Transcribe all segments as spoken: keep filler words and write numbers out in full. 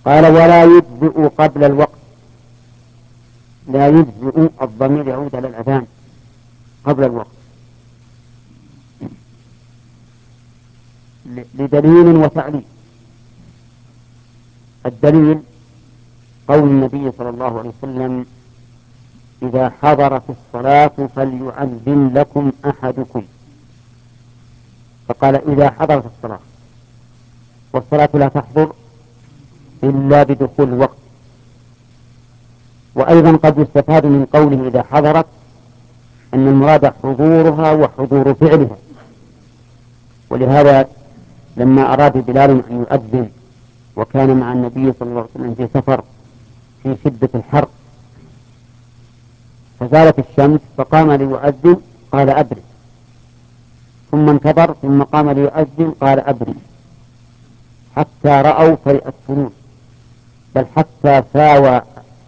قال ولا يجزئ قبل الوقت. لا يجزئ الضمير يعود على الأذان قبل الوقت لدليل وتعليل. الدليل قول النبي صلى الله عليه وسلم إذا حضرت الصلاة فليؤذن لكم أحدكم، فقال إذا حضرت الصلاة، والصلاة لا تحضر إلا بدخول الوقت. وأيضا قد يستفاد من قوله إذا حضرت أن المراد حضورها وحضور فعلها. ولهذا لما أراد بلال أن يؤذن وكان مع النبي صلى الله عليه وسلم في سفر في شدة الحر فزالت الشمس فقام ليؤذن قال أبرد، ثم انتظر ثم قام ليؤذن قال أبرد، حتى رأوا فرئ السنون، بل حتى ساوى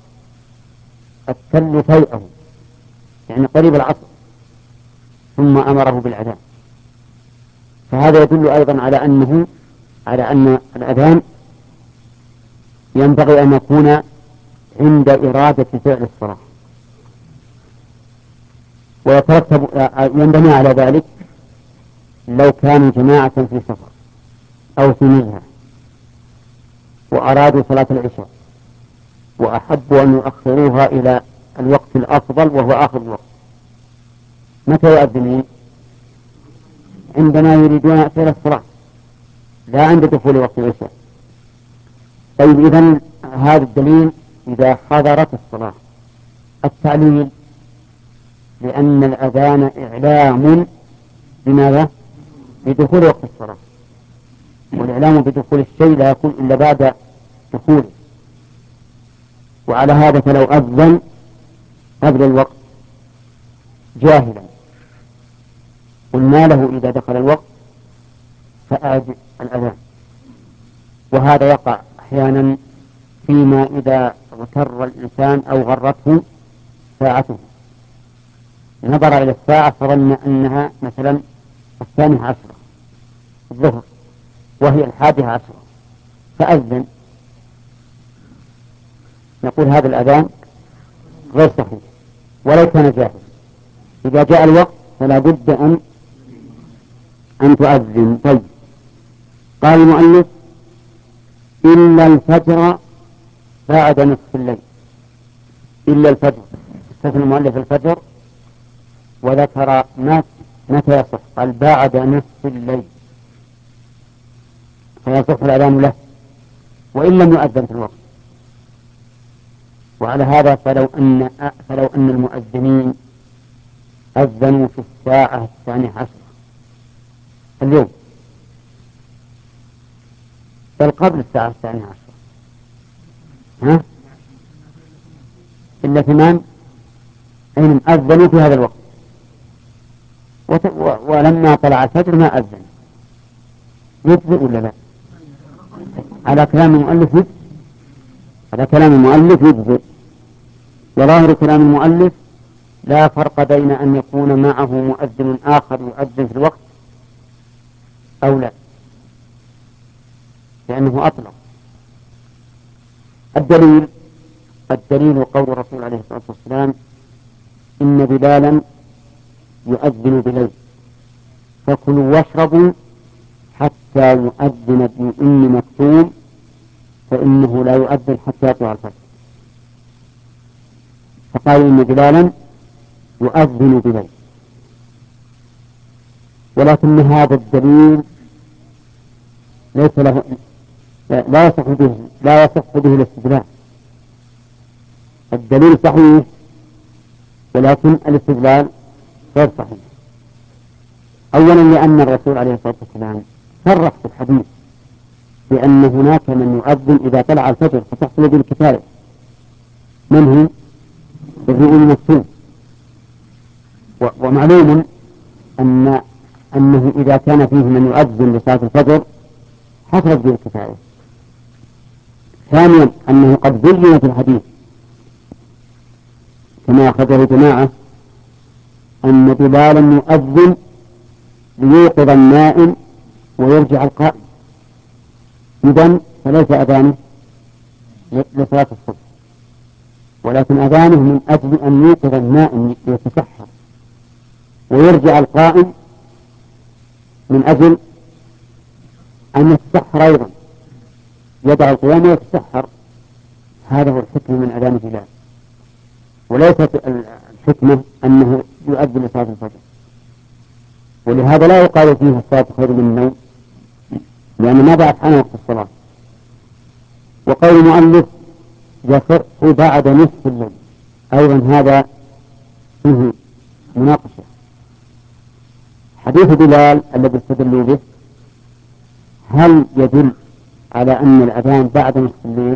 التل فيئه يعني قريب العصر، ثم أمره بالأذان. فهذا يدل أيضا على أنه على أن الأذان ينبغي أن يكون عند إرادة فعل الصلاة، ويترتب ينبني على ذلك لو كانوا جماعة في سفر أو في نزهة وأرادوا صلاة العشاء وأحبوا أن يؤخروها إلى الوقت الأفضل وهو آخر الوقت، متى يؤذنون؟ عندما يريدون فعل الصلاة لا عند دخول وقت العشاء. طيب إذن هذا الدليل إذا حضرت الصلاة. التعليل لأن الأذان إعلام بماذا؟ بدخول وقت الصلاة، والإعلام بدخول الشيء لا يكون إلا بعد دخوله. وعلى هذا فلو أذن قبل الوقت جاهلا قلنا له إذا دخل الوقت فأعد الأذان. وهذا يقع أحيانا فيما إذا اغتر الإنسان أو غرته ساعته، نظر إلى الساعة فظن أنها مثلا الثانية عشرة الظهر وهي الحادية عشرة فأذن، نقول هذا الأذان غير صحيح ولو كان جاهلا. إذا جاء الوقت فلا بد أن أن تؤذن. طيب قال المؤلف إلا الفجر بعد نصف الليل. إلا الفجر، استثنى المؤلف الفجر وذكر متى يصح، قال بعد نصف الليل فيصح الأذان له وإن لم يؤذن في الوقت. وعلى هذا فلو أن فلو أن المؤذنين أذنوا في الساعة الثانية عشرة اليوم بل قبل الساعة الثانية عشرة ها إلا ثمان أين أذنوا في هذا الوقت وت... و... ولما طلع الفجر ما أذن، يجزئ ولا لا؟ على كلام المؤلف يجزئ، على كلام المؤلف يجزئ. وظاهر كلام المؤلف لا فرق بين أن يكون معه مؤذن آخر يؤذن في الوقت أو لا، لأنه أطلق. الدليل الدليل قول الرسول عليه الصلاة والسلام إن بلالا يؤذن بليل فكلوا واشربوا حتى يؤذن ابن أم مكتوم فإنه لا يؤذن حتى يطلع الفجر. فقال إن بلالا يؤذن بليل، ولكن هذا الدليل ليس له لا يصح به لا يصح به الاستدلال. الدليل صحيح ولكن الاستدلال غير صحيح. أولا لأن الرسول عليه الصلاة والسلام صرح في الحديث بأن هناك من يؤذن إذا طلع الفجر فتحصل به الكفاية، من هو؟ ابن أم مكتوم. ومعلوم أن أنه إذا كان فيه من يؤذن لصلاة الفجر حصلت به الكفاية. ثانيا أنه قد بين في الحديث كما أخرجه جماعة أن بلالا يؤذن ليوقظ النائم ويرجع القائم، إذن فليس أذانه لصلاة الصبح، ولكن أذانه من أجل أن يوقظ النائم يتسحر، ويرجع القائم من أجل أن يتسحر أيضا، يدع القيام ويتسحر. هذا هو الحكم من أذان بلال، وليست الحكمة أنه يؤذن لصلاة الفجر. ولهذا لا يقال فيه الصلاة خير من النوم، لأن ما بعد عن وقت الصلاة. وقول المؤلف يصح بعد نصف الليل أيضا هذا فيه مناقشة. حديث بلال الذي استدلوا به هل يدل على أن الأذان بعد نصف الليل؟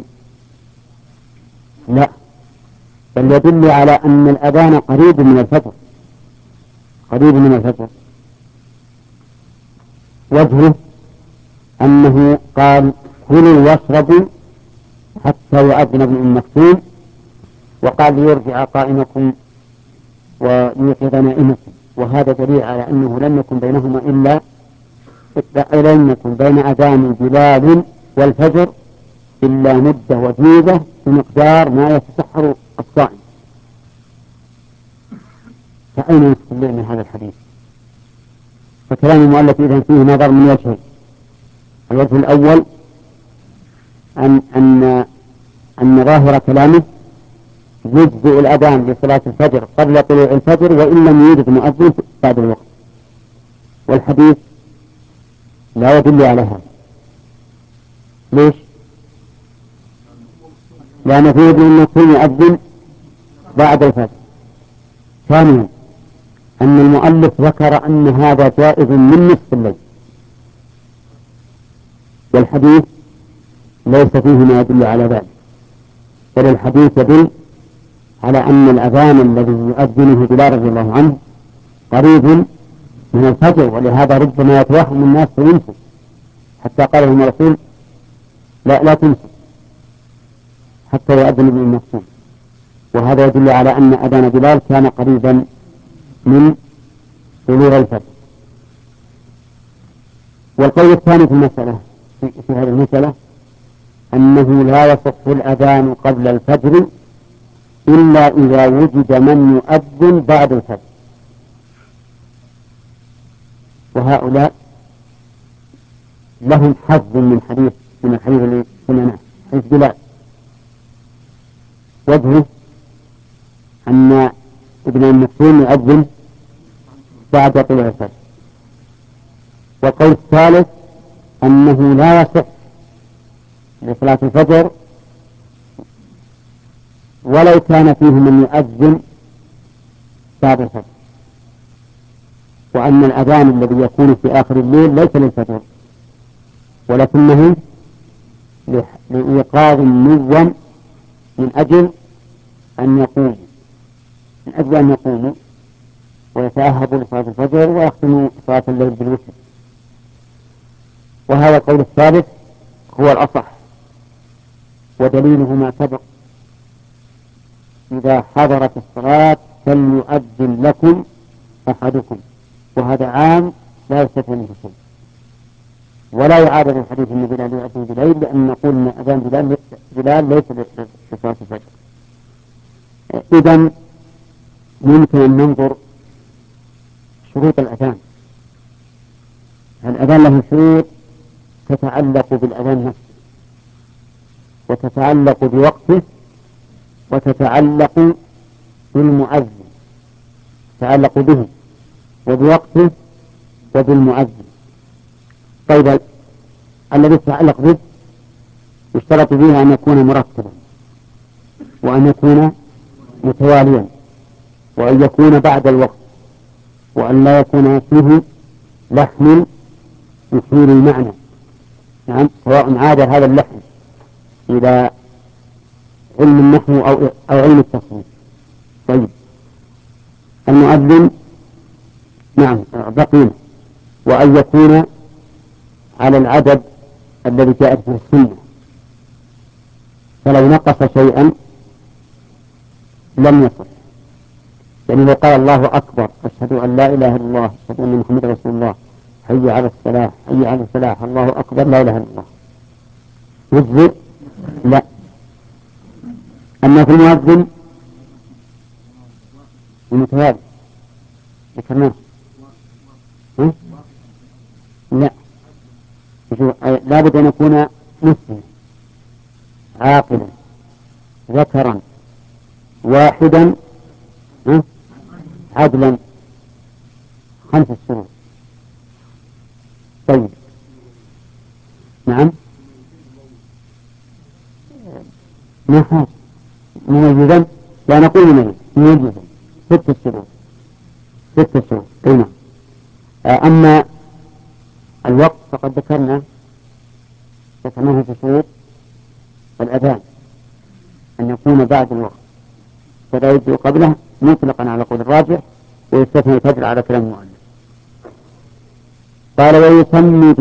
لا، بل يدل على أن الأذان قريب من الفجر، قريب من الفجر. وجهه أنه قال كلوا واشربوا حتى يؤذن ابن أم مكتوم، وقال ليرجع قائمكم ويوقظ نائمكم، وهذا دليل على أنه لم يكن بينهما إلا لم يكن بين أذان بلال والفجر إلا مدة وجيزة بمقدار ما يتسحر الصائم. فأين نصف الليل من هذا الحديث؟ فكلام المؤلف إذن فيه نظر من وجهين. الوجه الأول أن أن أن ظاهر كلامه يجزئ الأذان لصلاة الفجر قبل طلوع الفجر وإن لم يوجد مؤذن بعد الوقت، والحديث لا يدل على هذا. ليش؟ لأن فيه ابن مكتوم يؤذن بعد الفجر. ثانيا أن المؤلف ذكر أن هذا جائز من نصف الليل، والحديث ليس فيه ما يدل على ذلك، بل الحديث يدل على أن الأذان الذي يؤذنه بلال رضي الله عنه قريب من الفجر، ولهذا ربما يتوهم الناس وينسوا، حتى قال لهم الرسول لا لا تنسوا حتى يؤذن ابن أم مكتوم. وهذا يدل على أن أذان بلال كان قريبا من طلوع الفجر. والقول الثاني في المسألة في, في هذه المسألة أنه لا يصح الأذان قبل الفجر إلا إذا وجد من يؤذن بعد الفجر، وهؤلاء لهم حظ من حديث من الحديث الذي سمعناه حديث بلال. وجهه أن ابن أم مكتوم يؤذن بعد طلوع الفجر. والقول الثالث أنه لا يصح لصلاة الفجر ولو كان فيه من يؤذن بعد الفجر، وأن الأذان الذي يكون في آخر الليل ليس للفجر ولكنه لإيقاظ النوم من أجل أن يقوموا من أجل أن يقوموا ويتأهبوا لصلاة الفجر ويختموا صلاة الليل بالوتر. وهذا القول الثالث هو الأصح، ودليله ما سبق: إذا حضرت الصلاة فليؤذن لكم أحدكم، وهذا عام لا يستثنى منه شيء. ولا يعارض الحديث أن بلال يؤذن بالليل، لأن نقول أن أذان بلال, بلال ليس لصلاة الفجر. إذن ممكن أن ننظر شروط الأذان. الأذان له شروط تتعلق بالأذان نفسه، وتتعلق بوقته، وتتعلق بالمؤذن، تتعلق به وبوقته وبالمؤذن. طيب الذي يتعلق به يشترط به أن يكون مرتبا، وأن يكون متواليا، وأن يكون بعد الوقت، وأن لا يكون فيه لحن يثير المعنى، نعم، سواء عاد هذا اللحن إلى علم النحو أو أو علم التصوير. طيب المؤذن نعم بقينا، وأن يكون على العدد الذي جاءت به السنة، فلو نقص شيئا لم يصح. يعني لو قال الله أكبر أشهد أن لا إله إلا الله أشهد أن محمد رسول الله حي على الصلاة حي على الفلاح الله أكبر لا إله إلا الله يجزئ؟ لا، أما في المؤذن المتوالي ذكرناه. لا، لا بد أن يكون مسلما عاقلا ذكرا واحدا عدلا، خمس شروط. طيب نعم، ما حاج مميزا، لا نقول مميز، مميزا ست شروط، ست شروط. نعم. أما الوقت فقد ذكرنا ذكرناه في شروط الأذان أن يكون بعد الوقت، فلا يجزئ قبله مطلقا على قول الراجح، ويستثنى الفجر على كلام المؤلف. قال ويسمي